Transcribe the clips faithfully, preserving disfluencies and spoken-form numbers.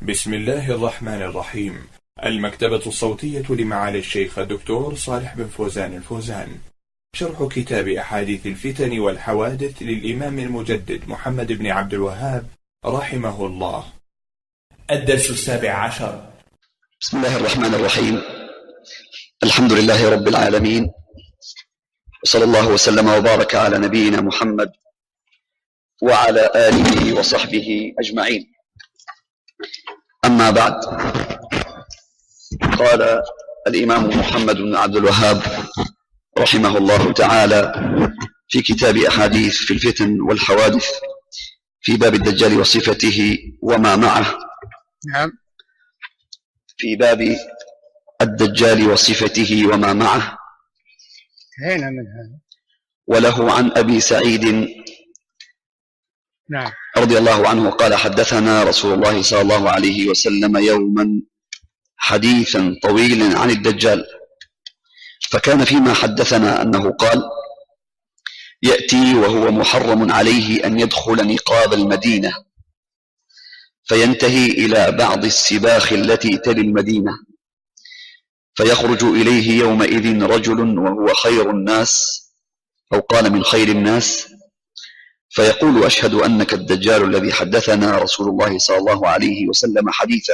بسم الله الرحمن الرحيم. المكتبة الصوتية لمعالي الشيخ الدكتور صالح بن فوزان الفوزان، شرح كتاب أحاديث الفتن والحوادث للإمام المجدد محمد بن عبد الوهاب رحمه الله. الدرس السابع عشر. بسم الله الرحمن الرحيم. الحمد لله رب العالمين، وصلى الله وسلم وبارك على نبينا محمد وعلى آله وصحبه أجمعين. أما بعد، قال الإمام محمد بن عبد الوهاب رحمه الله تعالى في كتاب أحاديث في الفتن والحوادث في باب الدجال وصفته وما معه. نعم. في باب الدجال وصفته وما معه. هنا من هذا. وله عن أبي سعيد نعم رضي الله عنه قال: حدثنا رسول الله صلى الله عليه وسلم يوما حديثا طويلا عن الدجال، فكان فيما حدثنا أنه قال: يأتي وهو محرم عليه أن يدخل نقاب المدينة، فينتهي إلى بعض السباخ التي تلي المدينة، فيخرج إليه يومئذ رجل وهو خير الناس، أو قال من خير الناس، فيقول: أشهد أنك الدجال الذي حدثنا رسول الله صلى الله عليه وسلم حديثا.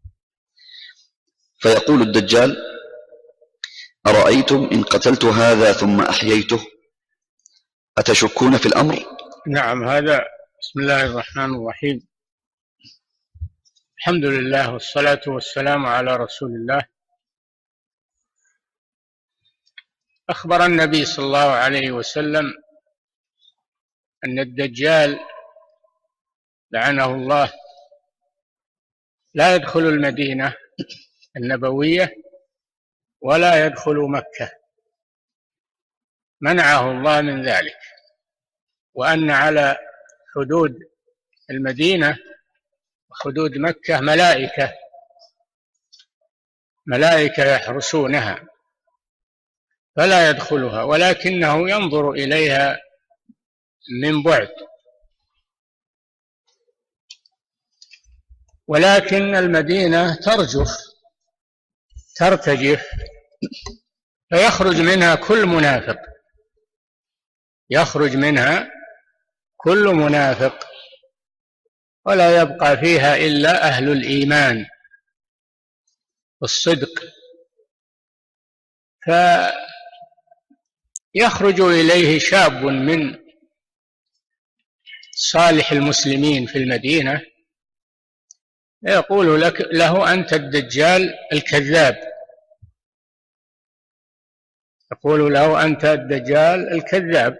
فيقول الدجال: أرأيتم إن قتلت هذا ثم أحييته أتشكون في الأمر؟ نعم. هذا بسم الله الرحمن الرحيم. الحمد لله والصلاة والسلام على رسول الله. أخبر النبي صلى الله عليه وسلم أن الدجال لعنه الله لا يدخل المدينة النبوية ولا يدخل مكة، منعه الله من ذلك، وأن على حدود المدينة وحدود مكة ملائكة ملائكة يحرسونها فلا يدخلها، ولكنه ينظر إليها من بعد. ولكن المدينة ترجف ترتجف، فيخرج منها كل منافق يخرج منها كل منافق ولا يبقى فيها إلا أهل الإيمان والصدق، فيخرج إليه شاب من صالح المسلمين في المدينة يقول لك له: أنت الدجال الكذاب. يقول له: أنت الدجال الكذاب.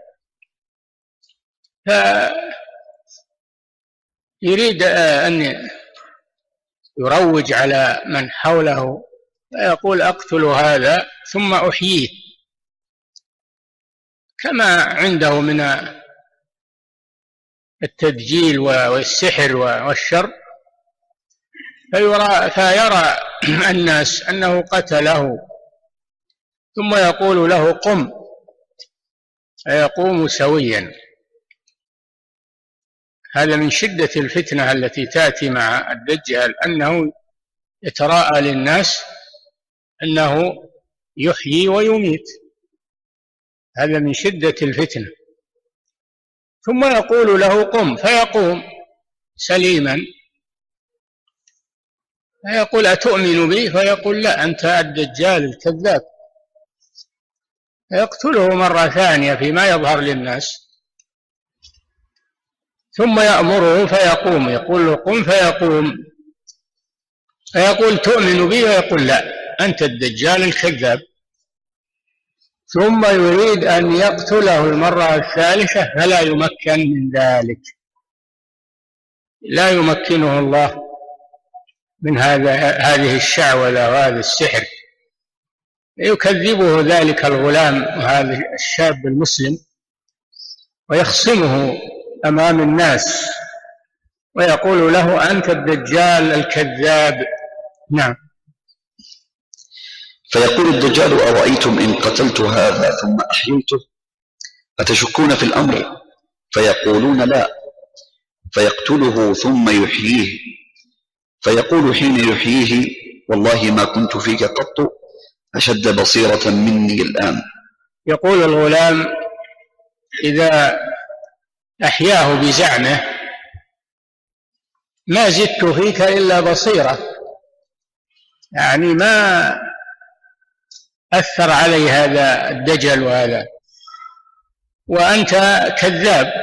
فيريد أن يروج على من حوله، فيقول: أقتل هذا ثم أحييه، كما عنده من التدجيل والسحر والشر، فيرى, فيرى الناس أنه قتله، ثم يقول له: قم، فيقوم سويا. هذا من شدة الفتنة التي تأتي مع الدجال، أنه يتراءى للناس أنه يحيي ويميت. هذا من شدة الفتنة. ثم يقول له: قم، فيقوم سليما، فيقول: أتؤمن بي؟ فيقول: لا، أنت الدجال الكذاب. فيقتله مرة ثانية فيما يظهر للناس، ثم يأمره فيقوم، يقول له: قم، فيقوم، فيقول: تؤمن بي؟ فيقول: لا، أنت الدجال الكذاب. ثم يريد أن يقتله المرة الثالثة فلا يمكن من ذلك، لا يمكنه الله من هذا هذه الشعوذة وهذا السحر. يكذبه ذلك الغلام وهذا الشاب المسلم ويخصمه أمام الناس ويقول له: أنت الدجال الكذاب. نعم. فيقول الدجال: أرأيتم إن قتلت هذا ثم أحييته أتشكون في الأمر؟ فيقولون: لا. فيقتله ثم يحييه، فيقول حين يحييه: والله ما كنت فيك قط أشد بصيرة مني الآن. يقول الغلام إذا أحياه بزعمه: ما زدت فيك إلا بصيرة، يعني ما أثر علي هذا الدجل وهذا، وأنت كذاب،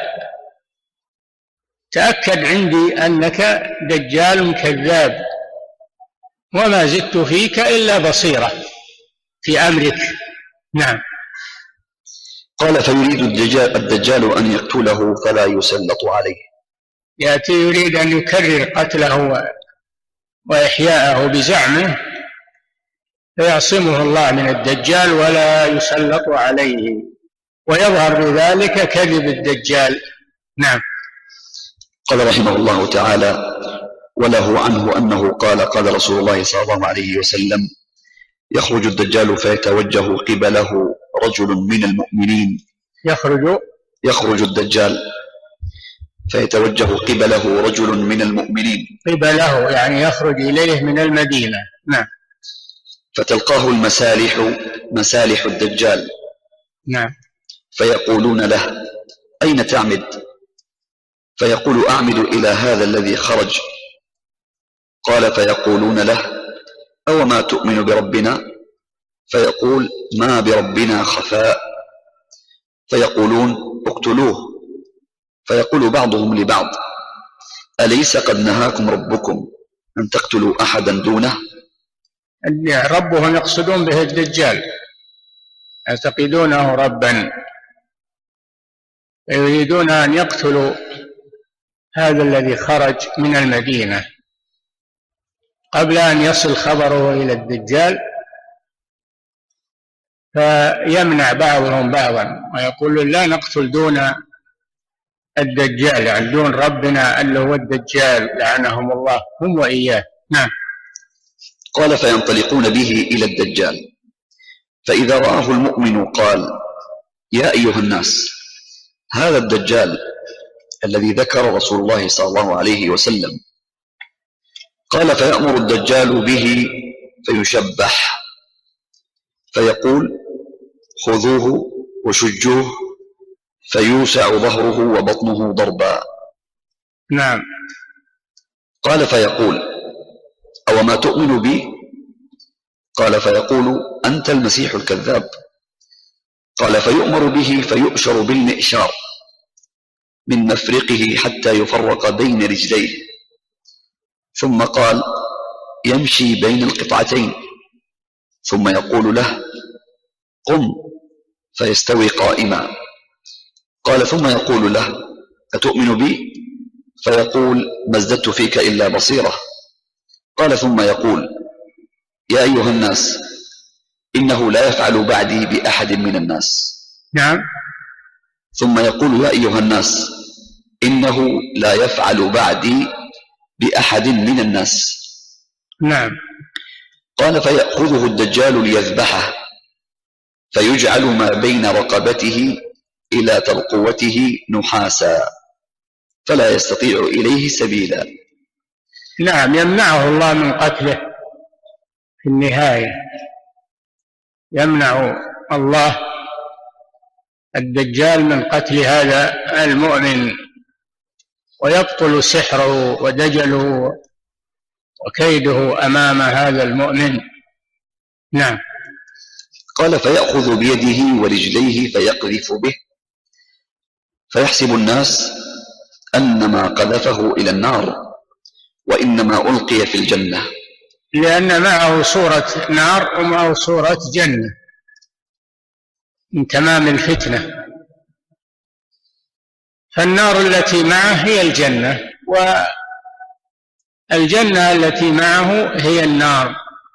تأكد عندي أنك دجال كذاب، وما زدت فيك إلا بصيرة في أمرك. نعم. قال: فيريد الدجال, الدجال أن يقتله فلا يسلط عليه. يأتي يريد أن يكرر قتله وإحياءه بزعمه، فيعصمه الله من الدجال ولا يسلط عليه، ويظهر بذلك كذب الدجال. نعم. قال رحمه الله تعالى: وله عنه أنه قال: قال رسول الله صلى الله عليه وسلم: يخرج الدجال فيتوجه قبله رجل من المؤمنين. يخرج يخرج الدجال فيتوجه قبله رجل من المؤمنين. قبله يعني يخرج إليه من المدينة. نعم. فتلقاه المسالح، مسالح الدجال. نعم. فيقولون له: أين تعمد؟ فيقول: أعمد إلى هذا الذي خرج. قال: فيقولون له: أو ما تؤمن بربنا؟ فيقول: ما بربنا خفاء. فيقولون: اقتلوه. فيقول بعضهم لبعض: أليس قد نهاكم ربكم أن تقتلوا أحدا دونه؟ ربهم يقصدون به الدجال، يعتقدونه ربا، يريدون أن يقتلوا هذا الذي خرج من المدينة قبل أن يصل خبره إلى الدجال، فيمنع بعضهم بعضا ويقول: لا نقتل دون الدجال، يعني دون ربنا اللي هو الدجال لعنهم الله هم وإياه. نعم. قال: فينطلقون به إلى الدجال، فإذا رآه المؤمن قال: يا أيها الناس، هذا الدجال الذي ذكر رسول الله صلى الله عليه وسلم. قال: فيأمر الدجال به فيشبح، فيقول: خذوه وشجوه، فيوسع ظهره وبطنه ضربا. نعم. قال: فيقول: أو ما تؤمن بي؟ قال: فيقول: أنت المسيح الكذاب. قال: فيؤمر به فيؤشر بالمئشار من مفرقه حتى يفرق بين رجليه، ثم قال: يمشي بين القطعتين، ثم يقول له: قم، فيستوي قائما. قال: ثم يقول له: أتؤمن بي؟ فيقول: ما ازددت فيك إلا بصيرة. قال: ثم يقول: يا أيها الناس، إنه لا يفعل بعدي بأحد من الناس. نعم. ثم يقول: يا أيها الناس، إنه لا يفعل بعدي بأحد من الناس. نعم. قال: فيأخذه الدجال ليذبحه، فيجعل ما بين رقبته إلى ترقوته نحاسا، فلا يستطيع إليه سبيلا. نعم. يمنعه الله من قتله في النهاية، يمنع الله الدجال من قتل هذا المؤمن، ويبطل سحره ودجله وكيده أمام هذا المؤمن. نعم. قال: فيأخذ بيده ورجليه فيقذف به، فيحسب الناس أنما قذفه إلى النار، وإنما ألقي في الجنة، لأن معه صورة نار ومعه صورة جنة من تمام الفتنة. فالنار التي معه هي الجنة، والجنة التي معه هي النار.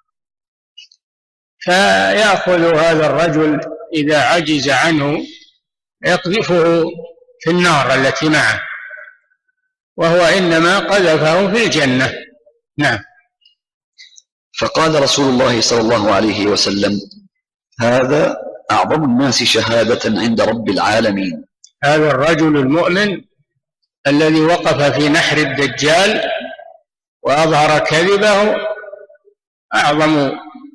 فيأخذ هذا الرجل إذا عجز عنه يقذفه في النار التي معه، وهو إنما قذفه في الجنة. نعم. فقال رسول الله صلى الله عليه وسلم: هذا أعظم الناس شهادة عند رب العالمين. هذا الرجل المؤمن الذي وقف في نحر الدجال وأظهر كذبه أعظم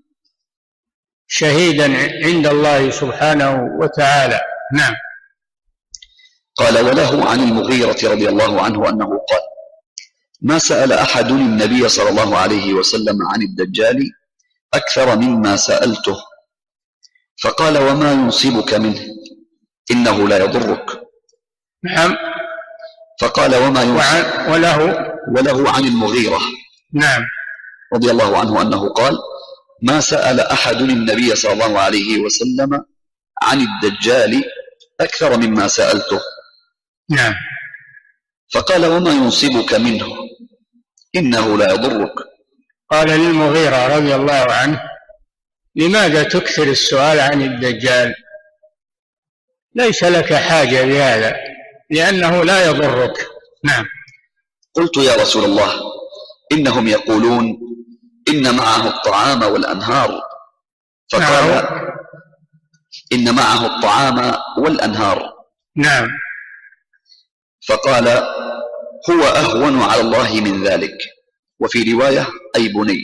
شهيدا عند الله سبحانه وتعالى. نعم. قال: وله عن المغيرة رضي الله عنه أنه قال: ما سأل أحد النبي صلى الله عليه وسلم عن الدجال أكثر مما سألته، فقال: وما ينصبك منه؟ إنه لا يضرك. نعم. فقال: وما ينصبك؟ وله وله عن المغيرة نعم رضي الله عنه أنه قال: ما سأل أحد النبي صلى الله عليه وسلم عن الدجال أكثر مما سألته. نعم. فقال: وما ينصبك منه؟ إنه لا يضرك. قال للمغيرة رضي الله عنه: لماذا تكثر السؤال عن الدجال؟ ليس لك حاجة بهذا، لأنه لا يضرك. نعم. قلت: يا رسول الله، إنهم يقولون إن معه الطعام والأنهار. فقال: نعم. إن معه الطعام والأنهار. نعم. فقال: هو أهون على الله من ذلك. وفي رواية: أي بني.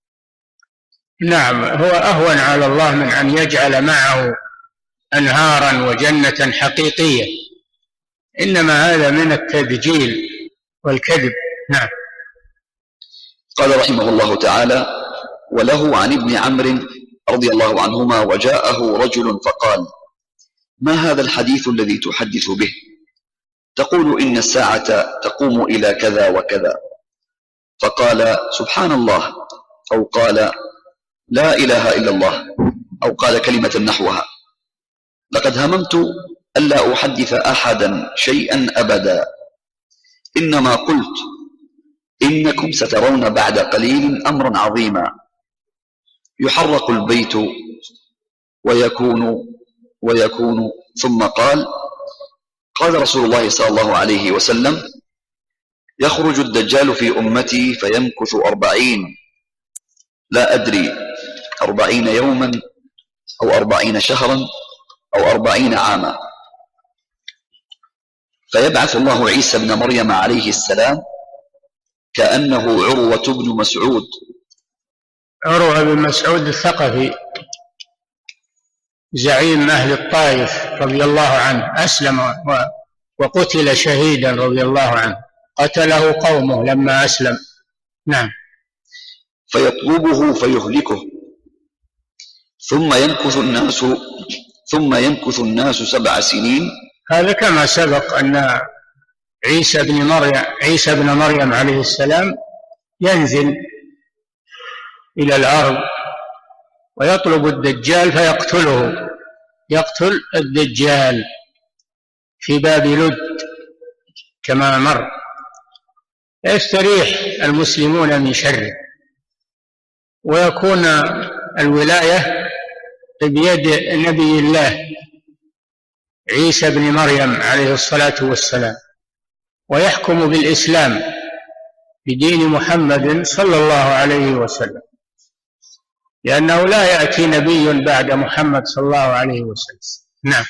نعم، هو أهون على الله من أن يجعل معه أنهارا وجنة حقيقية، إنما هذا من التدجيل والكذب. نعم. قال رحمه الله تعالى: وله عن ابن عمرو رضي الله عنهما: وجاءه رجل فقال: ما هذا الحديث الذي تحدث به؟ تقول إن الساعة تقوم إلى كذا وكذا. فقال: سبحان الله، أو قال: لا إله إلا الله، أو قال كلمة نحوها. لقد هممت ألا أحدث أحدا شيئا أبدا، إنما قلت إنكم سترون بعد قليل أمرا عظيما، يحرق البيت ويكون ويكون ثم قال: قال رسول الله صلى الله عليه وسلم: يخرج الدجال في أمتي فيمكث أربعين، لا أدري أربعين يوما أو أربعين شهرا أو أربعين عاما، فيبعث الله عيسى بن مريم عليه السلام كأنه عروة بن مسعود. عروة بن مسعود الثقفي زعيم أهل الطائف رضي الله عنه، أسلم وقتل شهيدا رضي الله عنه، قتله قومه لما أسلم. نعم. فيطلبه فيهلكه، ثم يمكث الناس ثم يمكث الناس سبع سنين. هذا كما سبق أن عيسى بن مريم عيسى بن مريم عليه السلام ينزل إلى الأرض ويطلب الدجال فيقتله، يقتل الدجال في باب لد كما مر، يستريح المسلمون من شره، ويكون الولاية بيد نبي الله عيسى بن مريم عليه الصلاة والسلام، ويحكم بالإسلام بدين محمد صلى الله عليه وسلم، لأنه لا يأتي نبي بعد محمد صلى الله عليه وسلم. نعم.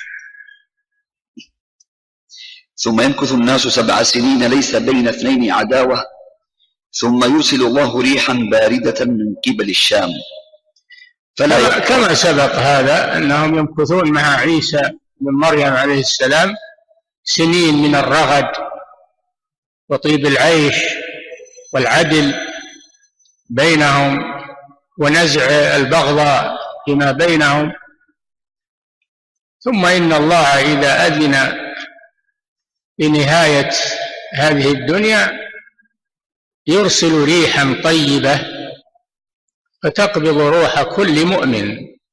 ثم يمكث الناس سبع سنين ليس بين اثنين عداوة، ثم يرسل الله ريحا باردة من قبل الشام. فلا كما سبق هذا أنهم يمكثون مع عيسى بن مريم عليه السلام سنين من الرغد وطيب العيش والعدل بينهم ونزع البغضاء فيما بينهم، ثم إن الله إذا أذن بنهاية هذه الدنيا يرسل ريحا طيبة فتقبض روح كل مؤمن،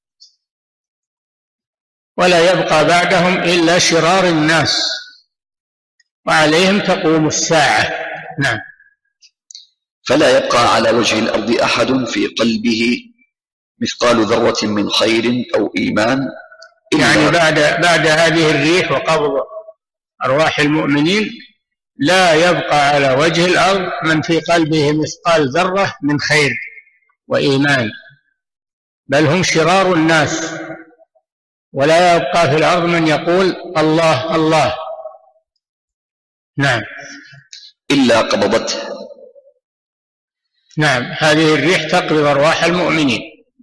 ولا يبقى بعدهم إلا شرار الناس، وعليهم تقوم الساعة. نعم. فلا يبقى على وجه الأرض أحد في قلبه مثقال ذرة من خير أو إيمان، يعني بعد بعد هذه الريح وقبض أرواح المؤمنين لا يبقى على وجه الأرض من في قلبه مثقال ذرة من خير وإيمان، بل هم شرار الناس، ولا يبقى في الأرض من يقول الله الله. نعم. إلا قبضته، نعم، هذه الريح تقبض أرواح المؤمنين.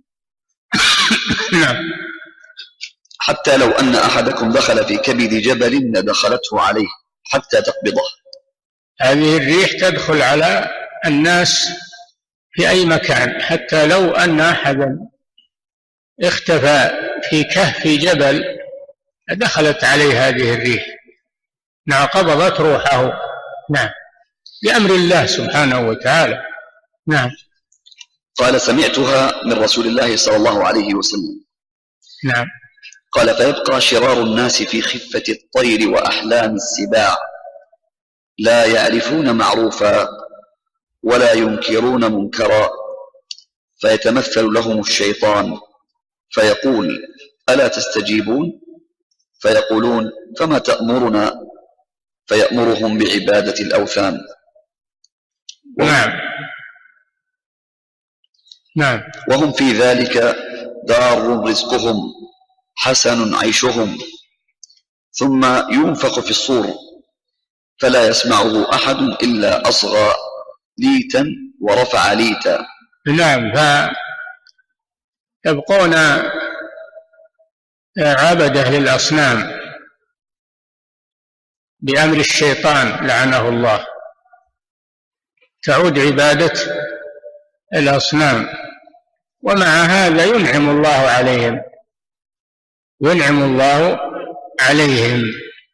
نعم. حتى لو أن أحدكم دخل في كبد جبل لدخلته عليه حتى تقبضه. هذه الريح تدخل على الناس في أي مكان، حتى لو أن أحدا اختفى في كهف جبل دخلت عليه هذه الريح. نعم، قبضت روحه. نعم، بأمر الله سبحانه وتعالى. نعم. قال: سمعتها من رسول الله صلى الله عليه وسلم. نعم. قال: فيبقى شرار الناس في خفة الطير وأحلام السباع، لا يعرفون معروفا ولا ينكرون منكرا، فيتمثل لهم الشيطان فيقول: ألا تستجيبون؟ فيقولون: فما تأمرنا؟ فيأمرهم بعبادة الأوثان. نعم. نعم. وهم في ذلك دار رزقهم حسن عيشهم، ثم ينفخ في الصور فلا يسمعه أحد إلا أصغى ليتا ورفع ليتا. نعم، فيبقون عبده للأصنام بأمر الشيطان لعنه الله، تعود عبادة الأصنام، ومع هذا ينعم الله عليهم ينعم الله عليهم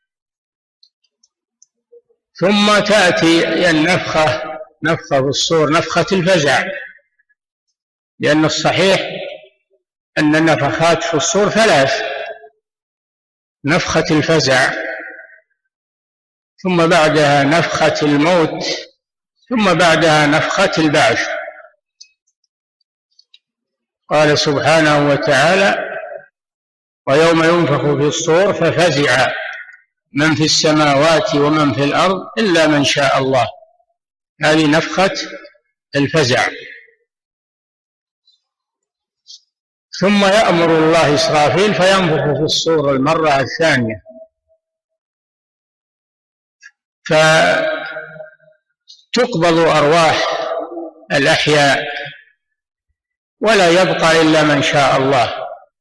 ثم تأتي النفخة نفخة في الصور، نفخة الفزع، لأن الصحيح أن النفخات في الصور ثلاث: نفخة الفزع، ثم بعدها نفخة الموت، ثم بعدها نفخة البعث. قال سبحانه وتعالى: ويوم ينفخ في الصور ففزع من في السماوات ومن في الأرض إلا من شاء الله. هذه نفخة الفزع. ثم يأمر الله إسرافيل فينفخ في الصور المرة الثانية، فتقبض أرواح الأحياء ولا يبقى إلا من شاء الله.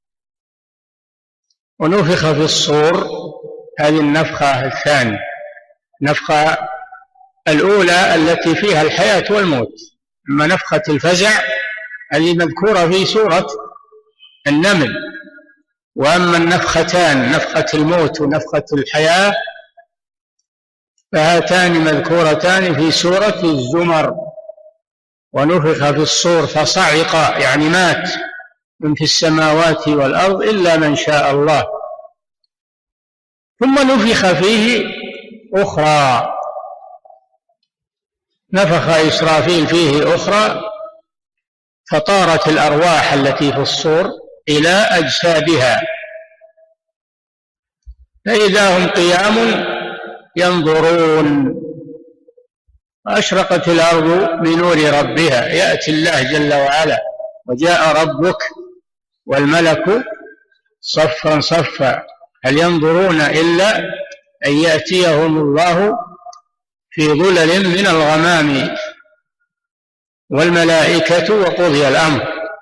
ونفخ في الصور، هذه النفخة الثانية. النفخة الأولى التي فيها الحياة والموت، أما نفخة الفزع هذه مذكورة في سورة النمل، وأما النفختان نفخة الموت ونفخة الحياة فهاتان مذكورتان في سورة الزمر. ونفخ في الصور فصعق، يعني مات، من في السماوات والأرض إلا من شاء الله. ثم نفخ فيه أخرى، نفخ إسرافيل فيه أخرى، فطارت الأرواح التي في الصور إلى أجسادها، فإذا هم قيام ينظرون. وأشرقت الأرض بنور ربها، يأتي الله جل وعلا: وجاء ربك والملك صفا صفا هل ينظرون إلا أن يأتيهم الله في ظلل من الغمام والملائكة وقضي الأمر.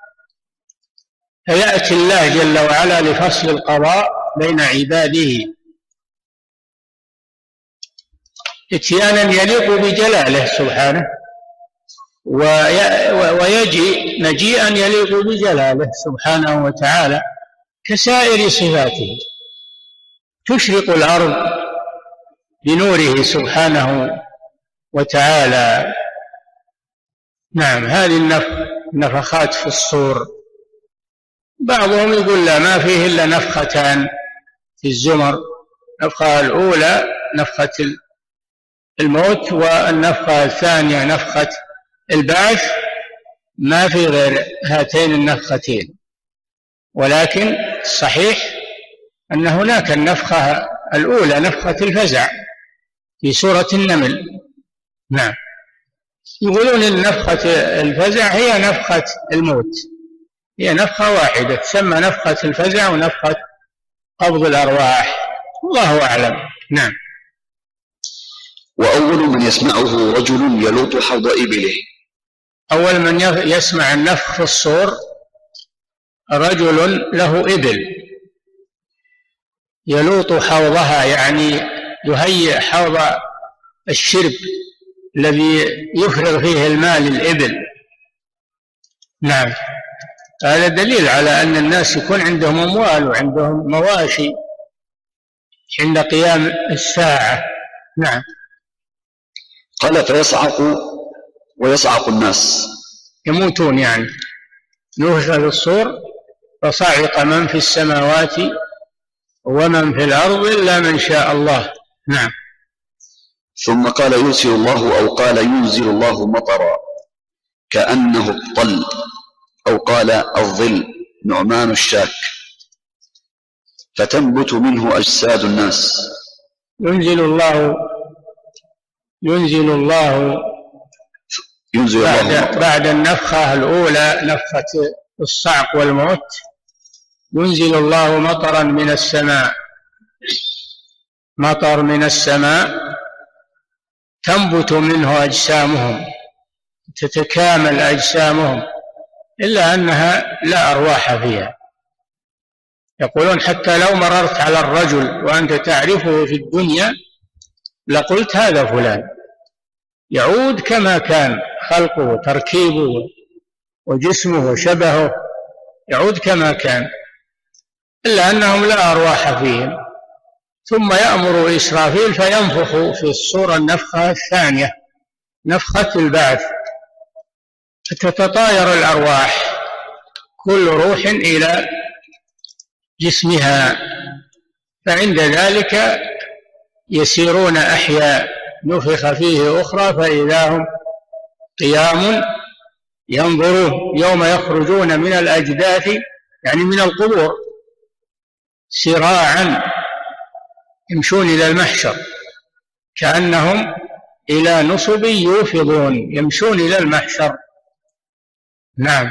فيأتي الله جل وعلا لفصل القضاء بين عباده اتيانا يليق بجلاله سبحانه، ويجي مجيئا يليق بجلاله سبحانه وتعالى كسائر صفاته. تشرق الأرض بنوره سبحانه وتعالى. نعم، هذه النفخات في الصور. بعضهم يقول لا، ما فيه إلا نفختان في الزمر، النفخة الأولى نفخة الموت، والنفخة الثانية نفخة البعث، ما في غير هاتين النفختين. ولكن الصحيح أن هناك النفخة الأولى نفخة الفزع في سورة النمل. نعم، يقولون إن نفخة الفزع هي نفخة الموت، هي نفخة واحدة تسمى نفخة الفزع ونفخة قبض الأرواح، الله أعلم. نعم. وأول من يسمعه رجل يلوط حوض إبله أول من يسمع النفخ في الصور رجل له إبل يلوط حوضها، يعني يهيئ حوض الشرب الذي يفرغ فيه الماء للإبل. نعم، هذا دليل على أن الناس يكون عندهم أموال وعندهم مواشي عند قيام الساعة. نعم. قال فيصعق ويصعق الناس، يموتون، يعني نفخ في الصور فصعق من في السماوات ومن في الأرض إلا من شاء الله. نعم. ثم قال يرسل الله أو قال ينزل الله مطرا كأنه الطل أو قال الظل نعمان الشاك فتنبت منه أجساد الناس. ينزل الله ينزل الله ينزل بعد, الله بعد النفخة الأولى، نفخة الصعق والموت، ينزل الله مطرا من السماء، مطر من السماء تنبت منه أجسامهم، تتكامل أجسامهم، إلا أنها لا أرواح فيها. يقولون حتى لو مررت على الرجل وأنت تعرفه في الدنيا لقلت هذا فلان، يعود كما كان، خلقه وتركيبه وجسمه وشبهه يعود كما كان، إلا أنهم لا أرواح فيهم. ثم يأمر إسرافيل فينفخ في الصورة النفخة الثانية، نفخة البعث، فتتطاير الأرواح كل روح إلى جسمها، فعند ذلك يسيرون أحياء، نفخ فيه أخرى فإذا هم قيام ينظرون يوم يخرجون من الأجداث، يعني من القبور، سراعا يمشون إلى المحشر كأنهم إلى نصب يوفضون، يمشون إلى المحشر. نعم.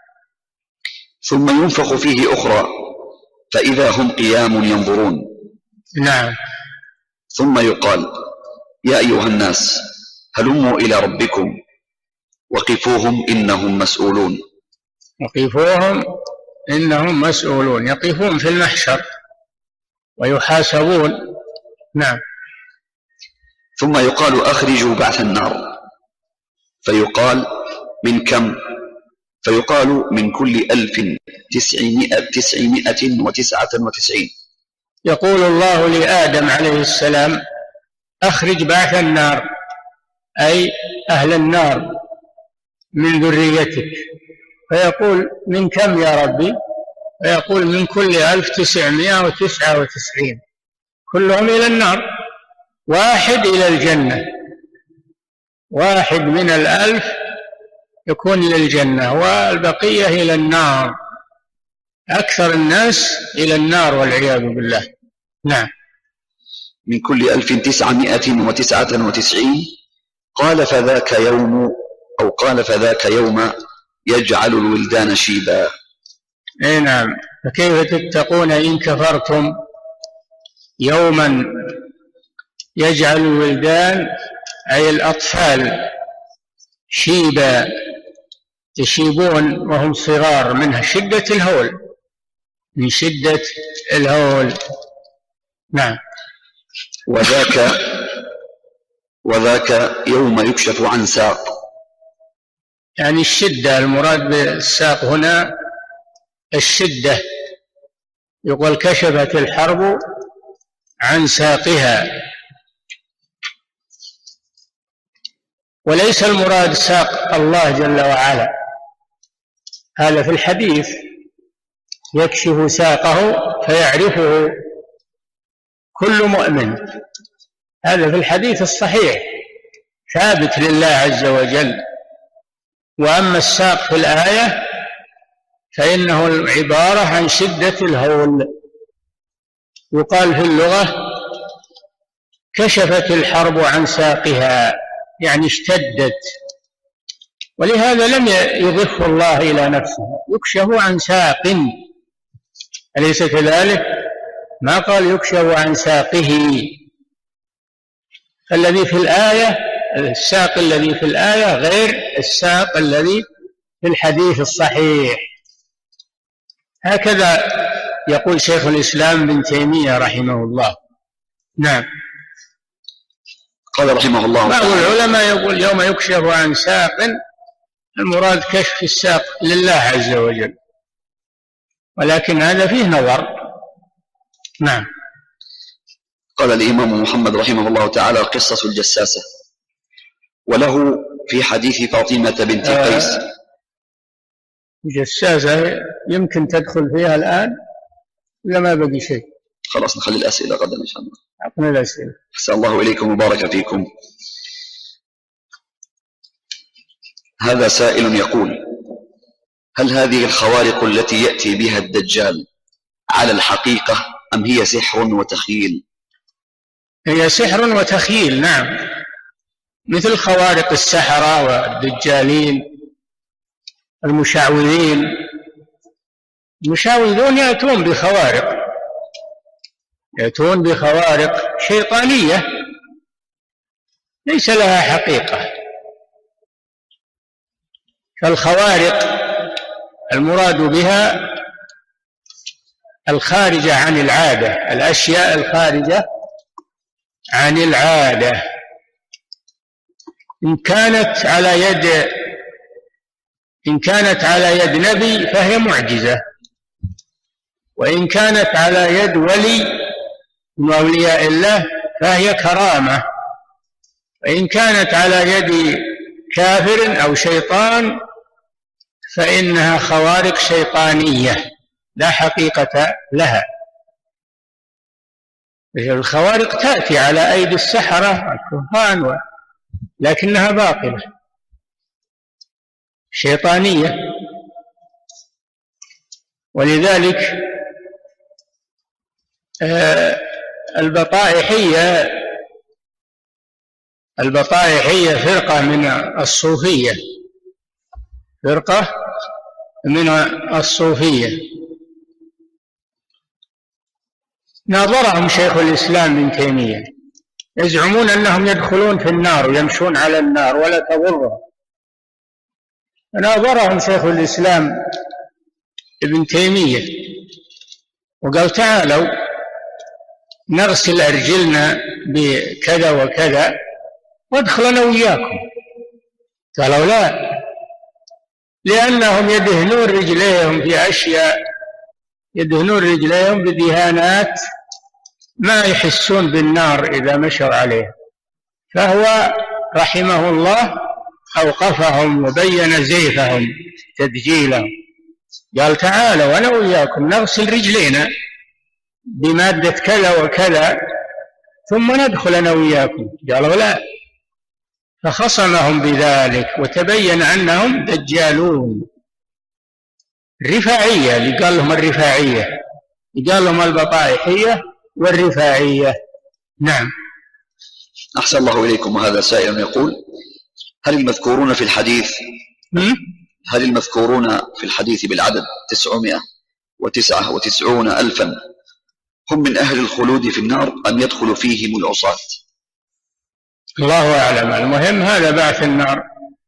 ثم ينفخ فيه أخرى فإذا هم قيام ينظرون. نعم. ثم يقال يا أيها الناس هلموا إلى ربكم وقفوهم إنهم مسؤولون. وقفوهم إنهم مسؤولون، يقفون في المحشر ويحاسبون. نعم. ثم يقال أخرجوا بعث النار فيقال من كم؟ فيقال من كل ألف تسعمائة, تسعمائة وتسعة وتسعين. يقول الله لآدم عليه السلام أخرج بعث النار، أي أهل النار من ذريتك، فيقول من كم يا ربي؟ فيقول من كل ألف تسعمائة وتسعة وتسعين، كلهم إلى النار، واحد إلى الجنة، واحد من الألف يكون إلى الجنة والبقية إلى النار، أكثر الناس إلى النار والعياذ بالله. نعم. من كل ألف تسعمائة وتسعة وتسعين. قال فذاك يوم أو قال فذاك يوم يجعل الولدان شيبا. اي نعم. فكيف تتقون إن كفرتم يوما يجعل الولدان أي الأطفال شيبا، يشيبون وهم صغار من شدة الهول، من شدة الهول. نعم. وذاك وذاك يوم يكشف عن ساق، يعني الشدة، المراد بالساق هنا الشدة. يقول كشفت الحرب عن ساقها، وليس المراد ساق الله جل وعلا، هذا في الحديث يكشف ساقه فيعرفه كل مؤمن، هذا في الحديث الصحيح ثابت لله عز وجل. وأما الساق في الآية فإنه عبارة عن شدة الهول. يقال في اللغة كشفت الحرب عن ساقها، يعني اشتدت، ولهذا لم يضف الله إلى نفسه، يكشف عن ساق، أليس كذلك؟ ما قال يكشف عن ساقه. الذي في الآية الساق الذي في الآية غير الساق الذي في الحديث الصحيح. هكذا يقول شيخ الإسلام ابن تيمية رحمه الله. نعم. قال رحمه الله بعض العلماء يقول يوم يكشف عن ساق المراد كشف الساق لله عز وجل، ولكن هذا فيه نظر. نعم. قال الإمام محمد رحمه الله تعالى: قصة الجساسة. وله في حديث فاطمة بنت قيس. آه جساسة يمكن تدخل فيها الآن ولا ما بقي شيء؟ خلاص نخلي الأسئلة غدا إن شاء الله. أعطنا الأسئلة. أحسن الله إليكم وبارك فيكم. هذا سائل يقول: هل هذه الخوارق التي يأتي بها الدجال على الحقيقة أم هي سحر وتخيل؟ هي سحر وتخيل، نعم، مثل خوارق السحرة والدجالين المشعوذين. المشعوذون يأتون بخوارق يأتون بخوارق شيطانية ليس لها حقيقة. فالخوارق المراد بها الخارجة عن العادة، الأشياء الخارجة عن العادة، إن كانت على يد إن كانت على يد نبي فهي معجزة، وإن كانت على يد ولي من أولياء الله فهي كرامة، وإن كانت على يد كافر أو شيطان فإنها خوارق شيطانية لا حقيقة لها. الخوارق تأتي على أيدي السحرة والكهان لكنها باطلة شيطانية. ولذلك البطائحية البطائحية فرقة من الصوفية فرقة من الصوفية ناظرهم شيخ الإسلام ابن تيمية، يزعمون أنهم يدخلون في النار ويمشون على النار ولا تضرهم. ناظرهم شيخ الإسلام ابن تيمية وقال: تعالوا نغسل أرجلنا بكذا وكذا وادخل أنا وياكم. قالوا: لا، لأنهم يدهنون رجليهم في أشياء يدهنون رجليهم بدهانات ما يحسون بالنار إذا مشوا عليها. فهو رحمه الله أوقفهم وبين زيفهم تدجيلهم، قال: تعالوا وأنا وياكم نغسل رجلينا بمادة كذا وكذا ثم ندخل أنا وياكم. قالوا: لا، فخصمهم بذلك وتبين أنهم دجالون. الرفاعية اللي قال لهم الرفاعية قال لهم البطائحية والرفاعية. نعم. أحسن الله إليكم. وهذا سائل يقول: هل المذكورون في الحديث هل المذكورون في الحديث بالعدد تسعمائة وتسعة وتسعون ألفا هم من أهل الخلود في النار أم يدخل فيهم العصاة؟ الله أعلم. المهم هذا بعث النار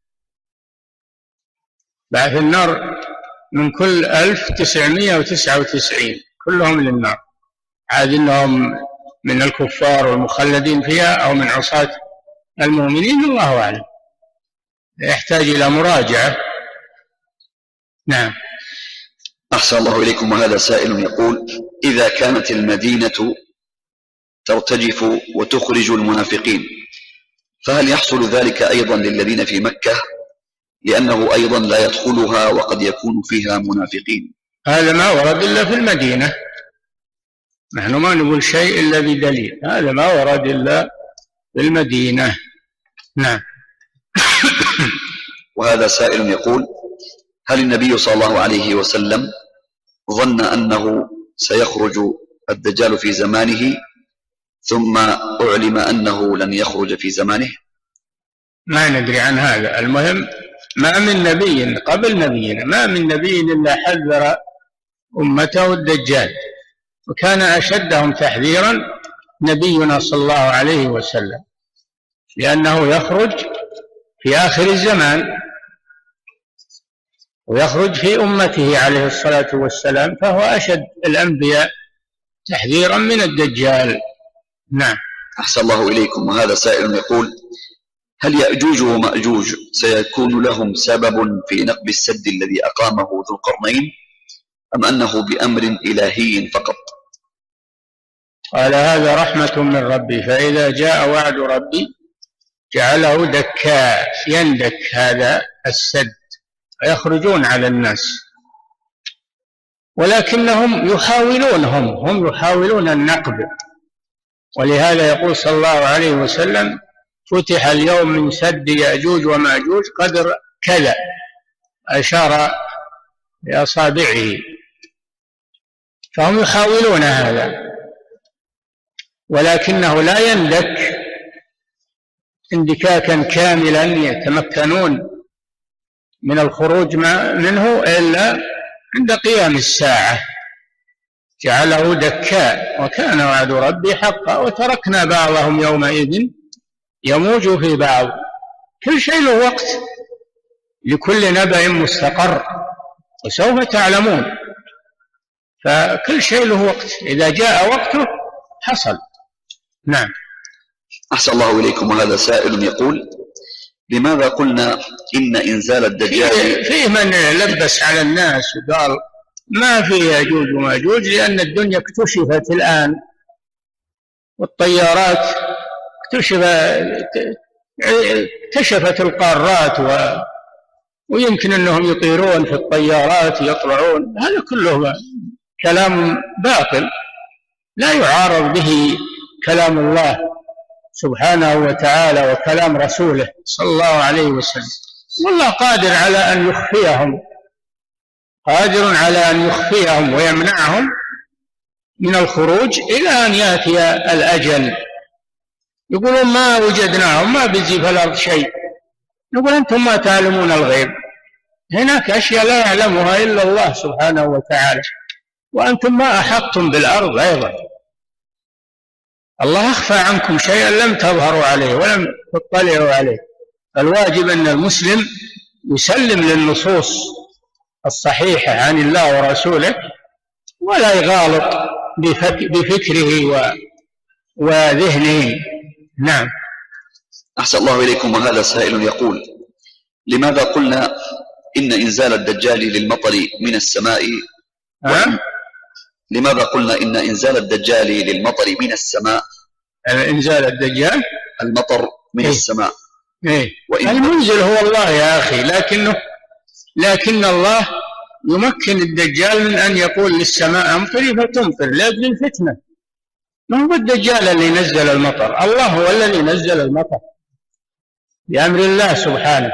بعث النار من كل ألف تسعمائة وتسعة وتسعين كلهم للنار، عاد إنهم من الكفار والمخلدين فيها أو من عصاة المؤمنين الله أعلم، يحتاج إلى مراجعة. نعم. أحسن الله إليكم. وهذا سائل يقول: إذا كانت المدينة ترتجف وتخرج المنافقين فهل يحصل ذلك أيضا للذين في مكة، لأنه أيضا لا يدخلها وقد يكون فيها منافقين؟ هذا ما ورد إلا في المدينة، نحن ما نقول شيء إلا بدليل، هذا ما ورد إلا في المدينة. نعم. وهذا سائل يقول: هل النبي صلى الله عليه وسلم ظن أنه سيخرج الدجال في زمانه ثم أعلم أنه لن يخرج في زمانه؟ ما ندري عن هذا. المهم ما من نبي قبل نبينا ما من نبي إلا حذر أمته الدجال، وكان أشدهم تحذيرا نبينا صلى الله عليه وسلم. لأنه يخرج في آخر الزمان ويخرج في أمته عليه الصلاة والسلام، فهو أشد الأنبياء تحذيرا من الدجال. نعم. أحسن الله إليكم. وهذا سائل يقول: هل يأجوج ومأجوج سيكون لهم سبب في نقب السد الذي أقامه ذو القرنين، أم أنه بأمر إلهي فقط؟ قال: هذا رحمة من ربي، فإذا جاء وعد ربي جعله دكا، يندك هذا السد ويخرجون على الناس، ولكنهم يحاولون هم هم يحاولون النقب. ولهذا يقول صلى الله عليه وسلم: فتح اليوم من سد يأجوج ومأجوج قدر كذا، أشار بأصابعه. فهم يحاولون هذا، ولكنه لا يندك اندكاكا كاملا يتمكنون من الخروج منه إلا عند قيام الساعة، جعله دكاء، وكان وعد ربي حقا، وتركنا بعضهم يومئذ يموج في بعض. كل شيء له وقت، لكل نبأ مستقر، وسوف تعلمون. فكل شيء له وقت، إذا جاء وقته حصل. نعم. أحسن الله إليكم. وهذا سائل يقول: لماذا قلنا إن إنزال الدجال؟ فيه من لبس على الناس وقال ما في يأجوج ومأجوج، لأن الدنيا اكتشفت الآن، والطيارات اكتشفت القارات، و... ويمكن أنهم يطيرون في الطيارات يطلعون. هذا كله كلام باطل لا يعارض به كلام الله سبحانه وتعالى وكلام رسوله صلى الله عليه وسلم. والله قادر على أن يخفيهم، قادر على أن يخفيهم ويمنعهم من الخروج إلى أن يأتي الأجل. يقولون ما وجدناهم، ما بزي في الأرض شيء. نقول أنتم ما تعلمون الغيب، هناك أشياء لا يعلمها إلا الله سبحانه وتعالى، وأنتم ما أحطتم بالأرض أيضا. الله أخفى عنكم شيئا لم تظهروا عليه ولم تطلعوا عليه. فالواجب أن المسلم يسلم للنصوص الصحيحة عن الله ورسوله، ولا يغالط بفكره وذهنه. نعم. أحسن الله إليكم. وهذا سائل يقول: لماذا قلنا إن إنزال الدجال للمطر من السماء أه؟ لماذا قلنا إن إنزال الدجال للمطر من السماء؟ إنزال الدجال المطر من إيه؟ السماء. إيه؟ المنزل هو الله يا أخي، لكنه لكن الله يمكن الدجال من أن يقول للسماء أمطري فتمطر لأجل الفتنة. ما هو الدجال اللي نزل المطر، الله هو الذي نزل المطر بأمر الله سبحانه.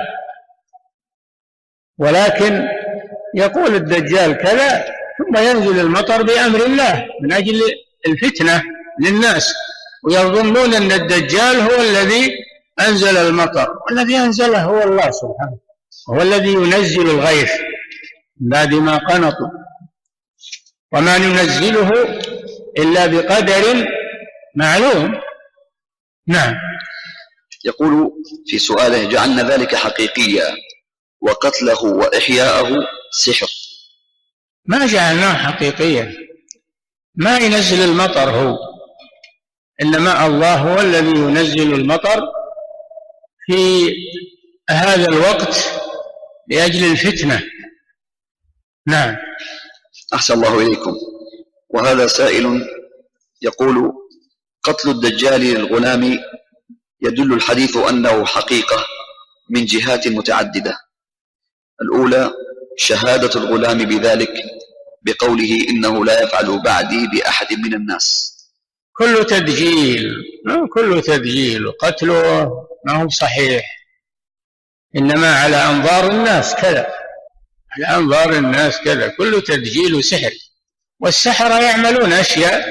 ولكن يقول الدجال كذا ثم ينزل المطر بأمر الله من أجل الفتنة للناس، ويظنون أن الدجال هو الذي أنزل المطر، والذي أنزله هو الله سبحانه، هو الذي ينزل الغيث بعد ما قنطوا، وما ننزله إلا بقدر معلوم. نعم. يقول في سؤاله: جعلنا ذلك حقيقيا وقتله وإحياءه سحر. ما جعلناه حقيقيا، ما ينزل المطر هو، إنما الله هو الذي ينزل المطر في هذا الوقت لأجل الفتنة. نعم. أحسن الله إليكم. وهذا سائل يقول: قتل الدجال للغلام يدل الحديث أنه حقيقة من جهات متعددة. الأولى شهادة الغلام بذلك بقوله إنه لا يفعل بعدي بأحد من الناس. كل تدجيل كل تدجيل قتله ما هو صحيح، إنما على أنظار الناس كذا، على أنظار الناس كذا، كل تدجيل سحر. والسحرة يعملون أشياء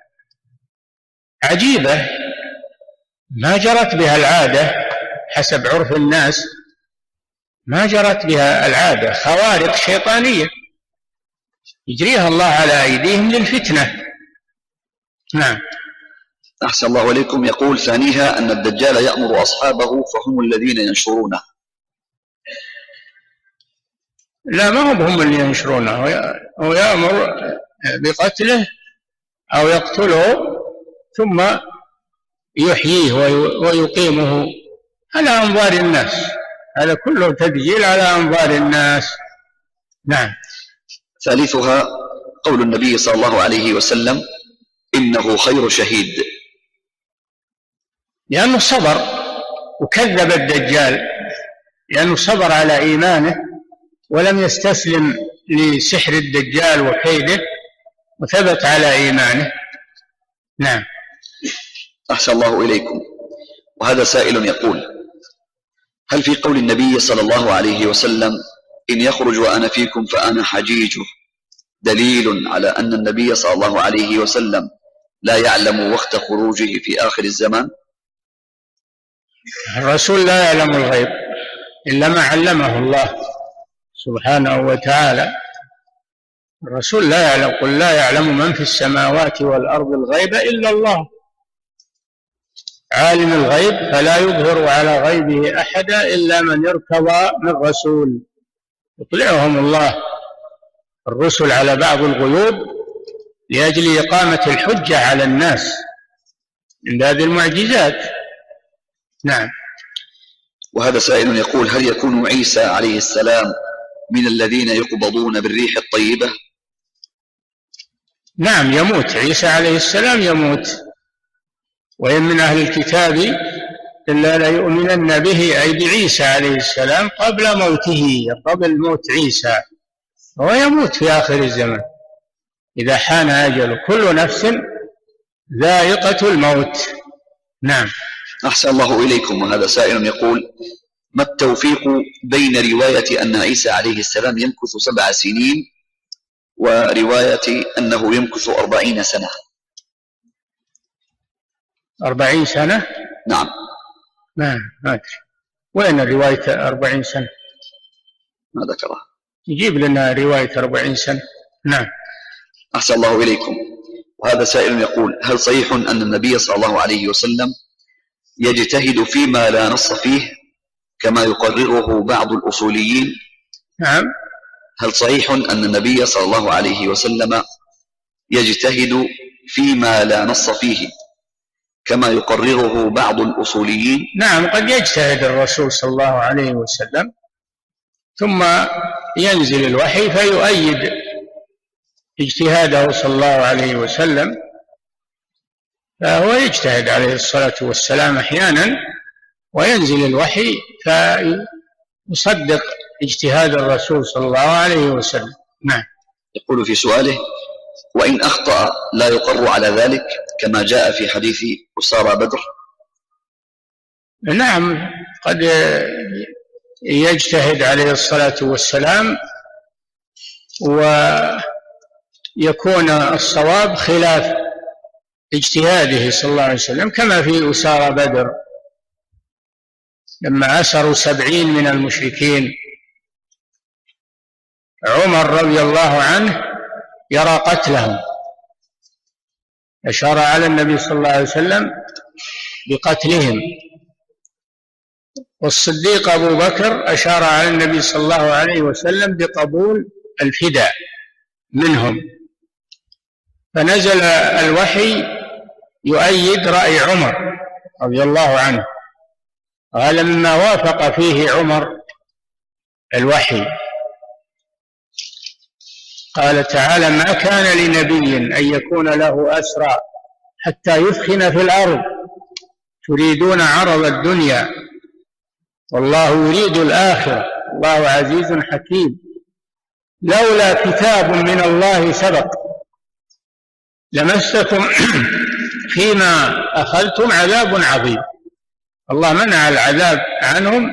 عجيبة ما جرت بها العادة حسب عرف الناس، ما جرت بها العادة، خوارق شيطانية يجريها الله على أيديهم للفتنة. نعم. أحسن الله إليكم. يقول ثانيها أن الدجال يأمر أصحابه فهم الذين ينشرونه. لا، ما هم هم اللي ينشرونه، هو يأمر بقتله أو يقتله ثم يحييه ويقيمه على أنظار الناس. هذا كله تدجيل على أنظار الناس. نعم. ثالثها قول النبي صلى الله عليه وسلم إنه خير شهيد، لأنه صبر وكذب الدجال، لأنه صبر على إيمانه ولم يستسلم لسحر الدجال وكيده وثبت على إيمانه. نعم. أحسن الله إليكم. وهذا سائل يقول هل في قول النبي صلى الله عليه وسلم إن يخرج وأنا فيكم فأنا حجيجه دليل على أن النبي صلى الله عليه وسلم لا يعلم وقت خروجه في آخر الزمان؟ الرسول لا يعلم الغيب إلا ما علمه الله سبحانه وتعالى. الرسول لا يعلم، قل لا يعلم من في السماوات والأرض الغيب إلا الله، عالم الغيب فلا يظهر على غيبه أحدا إلا من ارتضى من رسول يطلعهم الله الرسل على بعض الغيوب لأجل إقامة الحجة على الناس من هذه المعجزات. نعم. وهذا سائل يقول هل يكون عيسى عليه السلام من الذين يقبضون بالريح الطيبة؟ نعم، يموت عيسى عليه السلام، يموت. وإن من أهل الكتاب إلا ليؤمنن به، أي بعيسى عليه السلام قبل موته، قبل موت عيسى، هو يموت في آخر الزمن إذا حان أجله. كل نفس ذائقة الموت. نعم. أحسن الله إليكم. وهذا سائل يقول ما التوفيق بين رواية أن عيسى عليه السلام يمكث سبع سنين ورواية أنه يمكث أربعين سنة؟ أربعين سنة؟ نعم. ما ما أدري وين الرواية أربعين سنة؟ ما ذكره. يجيب لنا رواية أربعين سنة. نعم. أحسن الله إليكم. وهذا سائل يقول هل صحيح أن النبي صلى الله عليه وسلم يجتهد فيما لا نص فيه كما يقرره بعض الأصوليين؟ نعم. هل صحيح أن النبي صلى الله عليه وسلم يجتهد فيما لا نص فيه كما يقرره بعض الأصوليين؟ نعم، قد يجتهد الرسول صلى الله عليه وسلم ثم ينزل الوحي فيؤيد اجتهاده صلى الله عليه وسلم، فهو يجتهد عليه الصلاة والسلام أحيانا وينزل الوحي فيصدق اجتهاد الرسول صلى الله عليه وسلم. نعم. يقول في سؤاله وإن أخطأ لا يقر على ذلك كما جاء في حديث أسارى بدر؟ نعم، قد يجتهد عليه الصلاة والسلام ويكون الصواب خلاف اجتهاده صلى الله عليه وسلم، كما في أسارى بدر لما أسروا سبعين من المشركين، عمر رضي الله عنه يرى قتلهم، أشار على النبي صلى الله عليه وسلم بقتلهم، والصديق أبو بكر أشار على النبي صلى الله عليه وسلم بقبول الفداء منهم، فنزل الوحي يؤيد رأي عمر رضي الله عنه، قال مما وافق فيه عمر الوحي، قال تعالى ما كان لنبي أن يكون له أسرى حتى يثخن في الأرض تريدون عرض الدنيا والله يريد الآخرة الله عزيز حكيم، لولا كتاب من الله سبق لمسكم فيما أخذتم عذاب عظيم. الله منع العذاب عنهم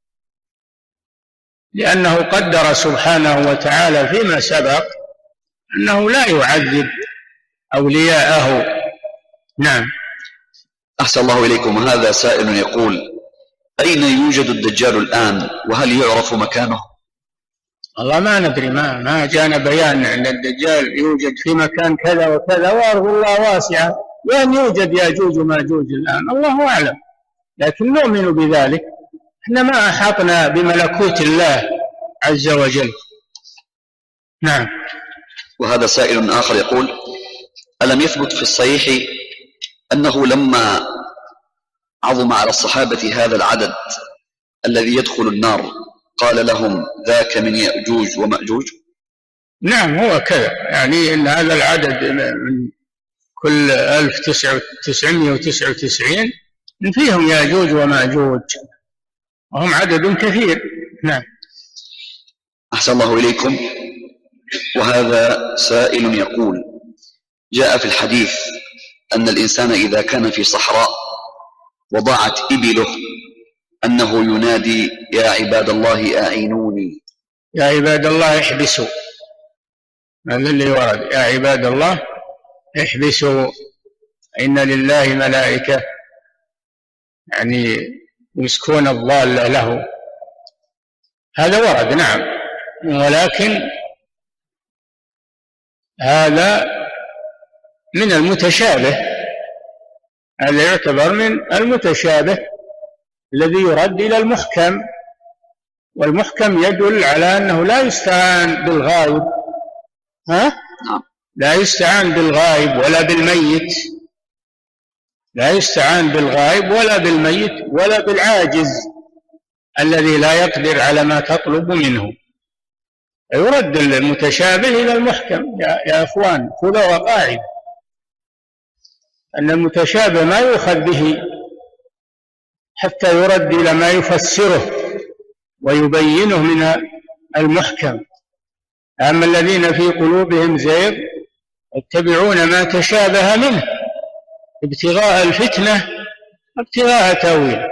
لأنه قدر سبحانه وتعالى فيما سبق أنه لا يعذب أولياءه. نعم. أحسن الله إليكم. هذا سائل يقول أين يوجد الدجال الآن وهل يعرف مكانه؟ الله ما ندري، ما ما جاءنا بيان أن الدجال يوجد في مكان كذا وكذا، وأرض الله واسعة وأن يوجد يأجوج ومأجوج الآن الله أعلم، لكن نؤمن بذلك. احنا ما أحاطنا بملكوت الله عز وجل. نعم. وهذا سائل آخر يقول: ألم يثبت في الصحيح أنه لما عظم على الصحابة هذا العدد الذي يدخل النار قال لهم ذاك من يأجوج ومأجوج؟ نعم هو كذا، يعني إن هذا العدد من كل ألف تسعمائة وتسعة وتسعين من فيهم يأجوج ومأجوج، وهم عدد كثير. نعم. أحسن الله إليكم. وهذا سائل يقول: جاء في الحديث أن الإنسان إذا كان في صحراء وضاعت إبله أنه ينادي: يا عباد الله أعينوني. يا عباد الله احبسوا، هذا اللي ورد: يا عباد الله احبسوا إن لله ملائكة، يعني يمسكون الضال له. هذا ورد نعم، ولكن هذا من المتشابه، هذا يعتبر من المتشابه الذي يرد إلى المحكم، والمحكم يدل على أنه لا يستعان بالغائب، ها؟ لا يستعان بالغائب ولا بالميت، لا يستعان بالغائب ولا بالميت ولا بالعاجز الذي لا يقدر على ما تطلب منه. يرد المتشابه إلى المحكم. يا, يا أخوان خذوا قاعدة أن المتشابه ما يؤخذ به حتى يرد إلى ما يفسره ويبينه من المحكم. أما الذين في قلوبهم زيغ يتبعون ما تشابه منه ابتغاء الفتنة ابتغاء تأويله.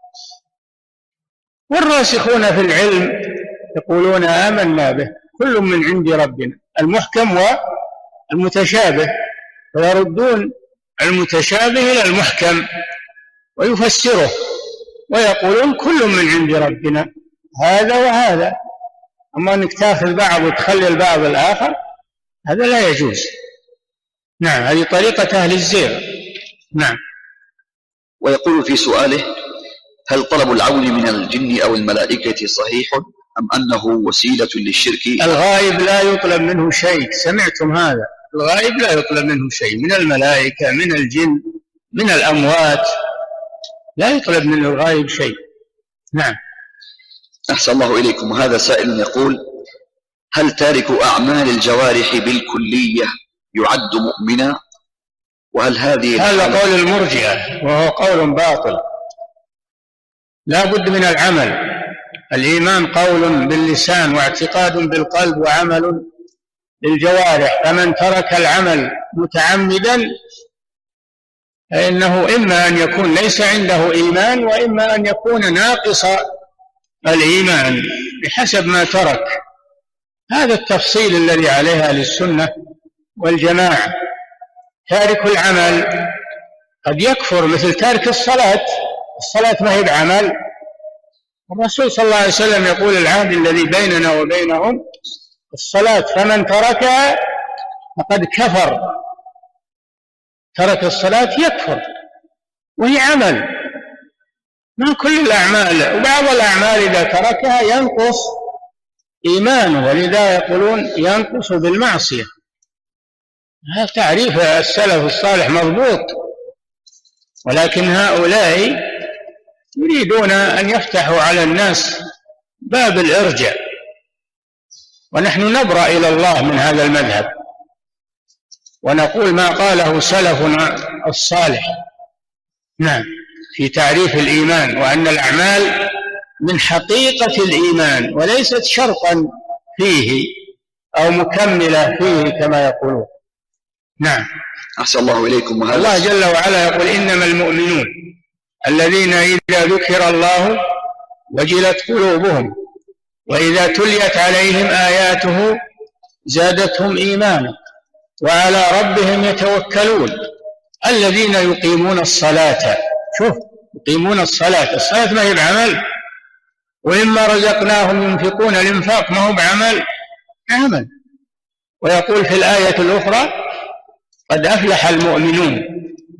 والراسخون في العلم يقولون آمنا به كل من عند ربنا، المحكم والمتشابه، ويردون المتشابه إلى المحكم ويفسره ويقولون كل من عند ربنا هذا وهذا. أما أنك تأخذ بعض وتخلي البعض الآخر هذا لا يجوز. نعم، هذه طريقة أهل الزيغ. نعم. ويقول في سؤاله: هل طلب العون من الجن أو الملائكة صحيح أم أنه وسيلة للشرك؟ الغائب لا يطلب منه شيء، سمعتم هذا؟ الغائب لا يطلب منه شيء، من الملائكة من الجن من الأموات لا يطلب من الغائب شيء. نعم. أحسن الله إليكم. هذا سائل يقول: هل تارك أعمال الجوارح بالكلية يعد مؤمنا؟ وهل هذه هذا قول المرجئة وهو قول باطل. لا بد من العمل. الإيمان قول باللسان واعتقاد بالقلب وعمل بالجوارح، فمن ترك العمل متعمدا فإنه إما أن يكون ليس عنده إيمان وإما أن يكون ناقص الإيمان بحسب ما ترك. هذا التفصيل الذي عليها للسنة والجماعة. تارك العمل قد يكفر، مثل تارك الصلاة. الصلاة ما هي بعمل. الرسول صلى الله عليه وسلم يقول: العهد الذي بيننا وبينهم الصلاة، فمن تركها فقد كفر. ترك الصلاة يكفر، وهي عمل. ما كل الأعمال، وبعض الأعمال إذا تركها ينقص إيمانه، ولذا يقولون ينقص بالمعصية. هذا تعريف السلف الصالح مضبوط، ولكن هؤلاء يريدون أن يفتحوا على الناس باب الإرجاء، ونحن نبرأ إلى الله من هذا المذهب ونقول ما قاله سلفنا الصالح. نعم، في تعريف الإيمان، وأن الأعمال من حقيقة الإيمان وليست شرطا فيه أو مكملة فيه كما يقولون. نعم. أحسن الله إليكم. وهذا الله جل وعلا يقول: إنما المؤمنون الذين إذا ذكر الله وجلت قلوبهم وإذا تليت عليهم آياته زادتهم إيمانا وعلى ربهم يتوكلون الذين يقيمون الصلاة. شوف، يقيمون الصلاة. الصلاة ما هي بعمل. وإما رزقناهم ينفقون. الإنفاق ما هو بعمل، عمل. ويقول في الآية الأخرى: قد أفلح المؤمنون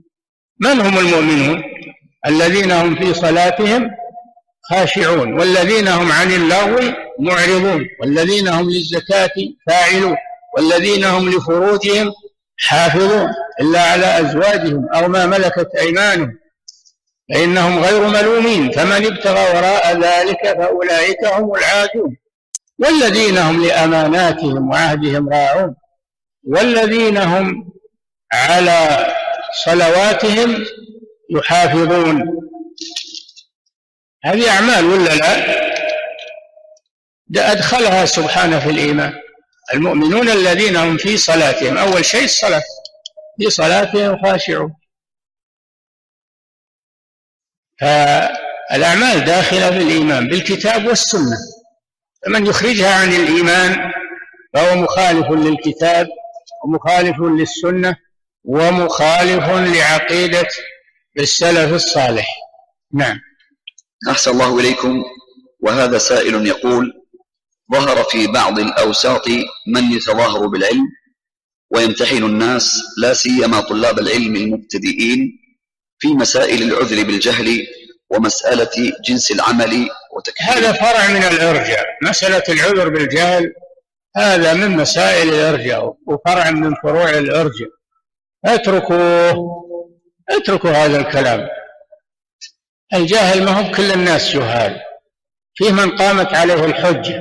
من هم المؤمنون؟ الذين هم في صلاتهم خاشعون، والذين هم عن اللغو معرضون، والذين هم للزكاة فاعلون، والذين هم لفروجهم حافظون إلا على أزواجهم أو ما ملكت أيمانهم فإنهم غير ملومين، فمن ابتغى وراء ذلك فأولئك هم العادون، والذين هم لأماناتهم وعهدهم راعون، والذين هم على صلواتهم يحافظون. هذه أعمال ولا لا؟ ده أدخلها سبحانه في الإيمان. المؤمنون الذين هم في صلاتهم، أول شيء الصلاة، في صلاتهم خاشعون. فالأعمال داخلة في الإيمان بالكتاب والسنة، فمن يخرجها عن الإيمان فهو مخالف للكتاب ومخالف للسنة ومخالف لعقيدة السلف الصالح. نعم. أحسن الله إليكم. وهذا سائل يقول: ظهر في بعض الأوساط من يتظاهر بالعلم ويمتحن الناس لا سيما طلاب العلم المبتدئين في مسائل العذر بالجهل ومسألة جنس العمل وتكفير. هذا فرع من الإرجاء. مسألة العذر بالجهل هذا من مسائل الإرجاء وفرع من فروع الإرجاء. اتركوا اتركوا هذا الكلام. الجاهل ما هو كل الناس جهال، فيه من قامت عليه الحجة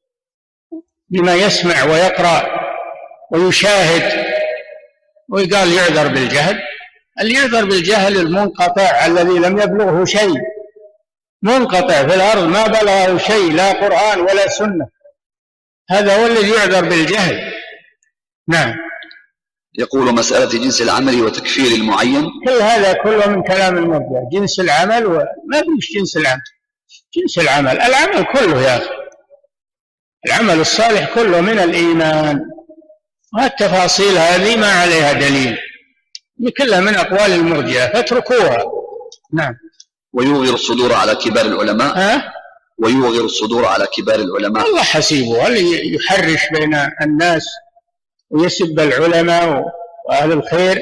بما يسمع ويقرأ ويشاهد ويقال يعذر بالجهل. اللي يعذر بالجهل المنقطع الذي لم يبلغه شيء، منقطع في الأرض ما بلغه شيء، لا قرآن ولا سنة، هذا هو الذي يعذر بالجهل. نعم. يقول: مسألة جنس العمل وتكفير المعين. كل هذا كله من كلام المرجع. جنس العمل وما فيش جنس العمل. جنس العمل، العمل كله يا أخي، العمل الصالح كله من الإيمان، والتفاصيل هذه ما عليها دليل، كلها من أقوال المرجئة فاتركوها. نعم. ويوغر الصدور على كبار العلماء. ها؟ ويوغر الصدور على كبار العلماء. الله حسيبه، اللي يحرش بين الناس ويسب العلماء وأهل الخير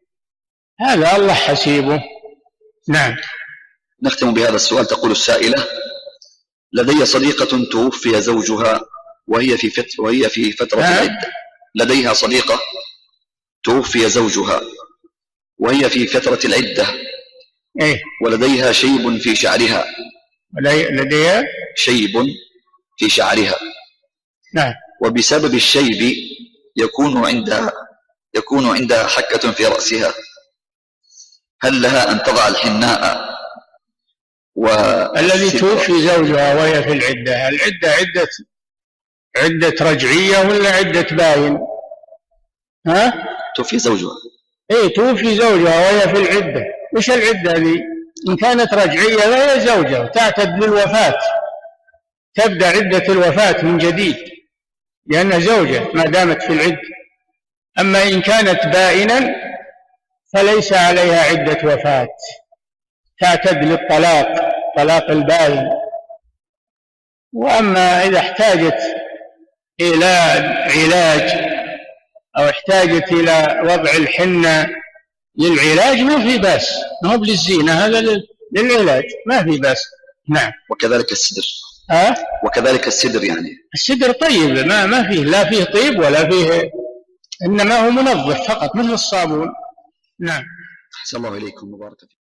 هذا الله حسيبه. نعم. نختم بهذا السؤال. تقول السائلة: لدي صديقة توفي زوجها وهي في فترة, وهي في فترة العدة. لديها صديقة توفي زوجها وهي في فترة العدة. إيه؟ ولديها شيب في شعرها. لديها شيب في شعرها. نعم. وبسبب الشيب يكون عندها يكون عندها حكة في رأسها. هل لها أن تضع الحناء؟ الذي توفي زوجها وهي في العدة، العدة عدة عدة رجعية ولا عدة باين؟ ها؟ توفي زوجها. إيه، توفي زوجها وهي في العدة. إيش العدة ذي؟ إن كانت رجعية فهي زوجة تعتد للوفاة، تبدأ عدة الوفاة من جديد لأنها زوجة ما دامت في العدة. أما إن كانت بائنا فليس عليها عدة وفاة، تعتد للطلاق، طلاق البائن. وأما إذا احتاجت إلى علاج أو احتاجت إلى وضع الحنة للعلاج ما في بأس، ما هو للزينة، هذا للعلاج ما في بأس. نعم. وكذلك السدر. أه؟ وكذلك السدر يعني السدر طيب، ما ما فيه لا فيه طيب ولا فيه، إنما هو منظف فقط مثل الصابون. نعم. أحسن الله إليكم وبارك فيكم.